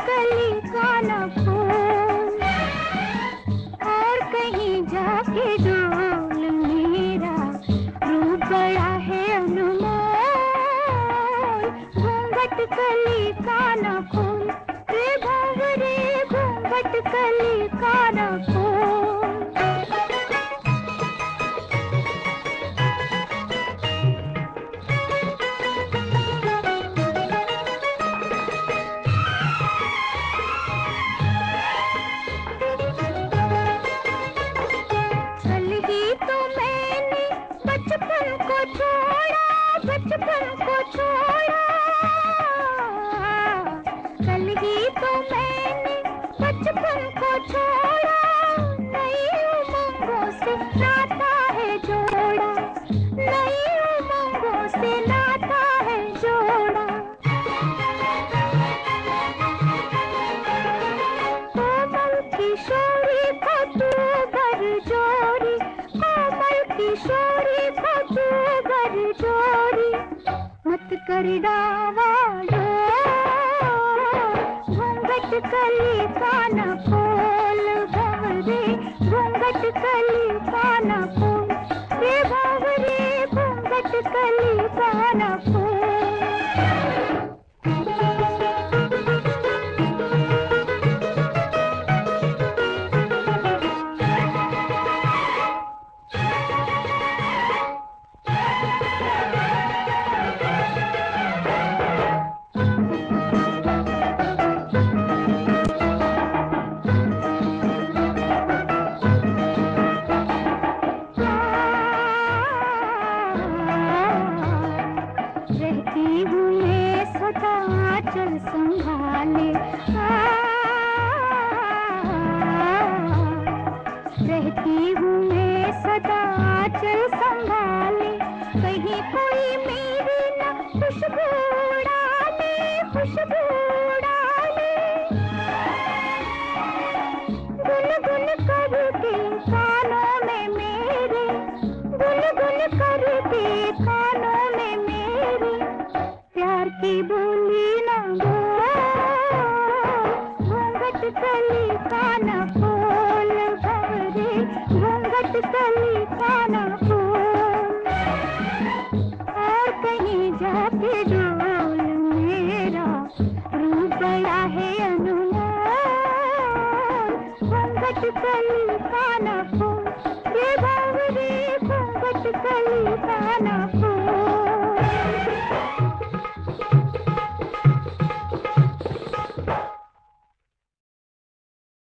कली का न फूल, और कहीं जाके डोल मेरा रूप बड़ा है अनमोल। घूंघट कली का न फूल, रे भंवरे घूंघट कली का न फूल। बचपन को छोड़ा, बचपन को छोड़ा, कल ही तो मैंने बचपन को छोड़ा। नई उमंगों से नाता है जोड़ा, नई उमंगों से नाता है जोड़ा। कोमल किशोरी को तू बरजोरी, कोमल किशोरी को तू बरजोरी, मत कर डावा डोल। घूंघट कली का न खोल भंवरे, घूंघट कली का न खोल, रे भंवरे घूंघट कली का न खोल। रहती हूँ मैं सदा आंचल संभाले, रहती हूँ मैं सदा आंचल संभाले। कहीं कोई मेरी न खुशबू डाले, खुशबू डाले। गुनगुन करके कानों में मेरे, गुनगुन करके कानों में मेरे, प्यार की बोली न बोल। घूंघट कली का न खोल भंवरे, घूंघट कली का न खोल, और कहीं जाके डोल मेरा रूप बड़ा है अनमोल। घूंघट कली